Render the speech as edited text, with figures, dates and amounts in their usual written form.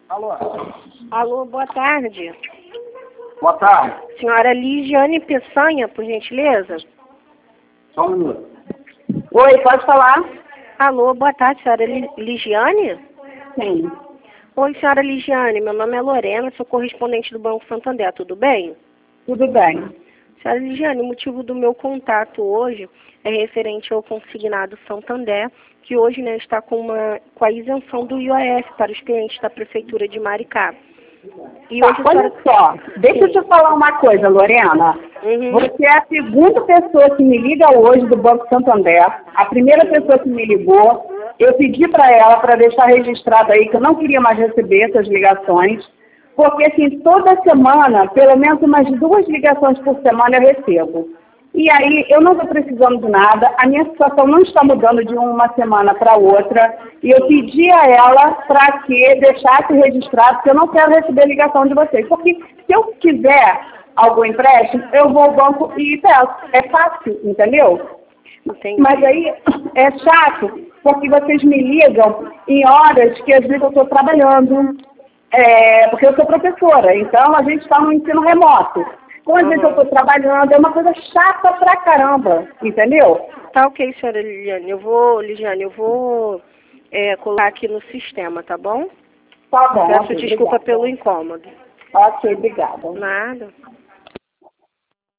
Alô? Alô, boa tarde. Boa tarde. Senhora Ligiane Peçanha, por gentileza? Só um minuto. Oi, pode falar? Alô, boa tarde, senhora Ligiane? Sim. Oi, senhora Ligiane, meu nome é Lorena, sou correspondente do Banco Santander, tudo bem? Tudo bem. Senhora Ligiane, o motivo do meu contato hoje é referente ao consignado Santander, que hoje está com a isenção do IOF para os clientes da Prefeitura de Maricá. E Tá, hoje a olha senhora... só, deixa eu te falar uma coisa, Lorena. Uhum. Você é a segunda pessoa que me liga hoje do Banco Santander. A primeira pessoa que me ligou, eu pedi para ela para deixar registrado aí que eu não queria mais receber essas ligações, porque assim, toda semana, pelo menos umas 2 ligações por semana eu recebo. E aí, eu não estou precisando de nada, a minha situação não está mudando de uma semana para outra, e eu pedi a ela para que deixasse registrado, que eu não quero receber ligação de vocês. Porque se eu quiser algum empréstimo, eu vou ao banco e peço. É fácil, entendeu? Entendi. Mas aí é chato, porque vocês me ligam em horas que às vezes eu estou trabalhando, porque eu sou professora, então a gente está no ensino remoto. Então, às vezes eu estou trabalhando, é uma coisa chata pra caramba, entendeu? Tá ok, senhora Ligiane, eu vou colocar aqui no sistema, tá bom? Tá bom, Peço ok, desculpa obrigada. pelo incômodo. Ok, obrigada. Nada.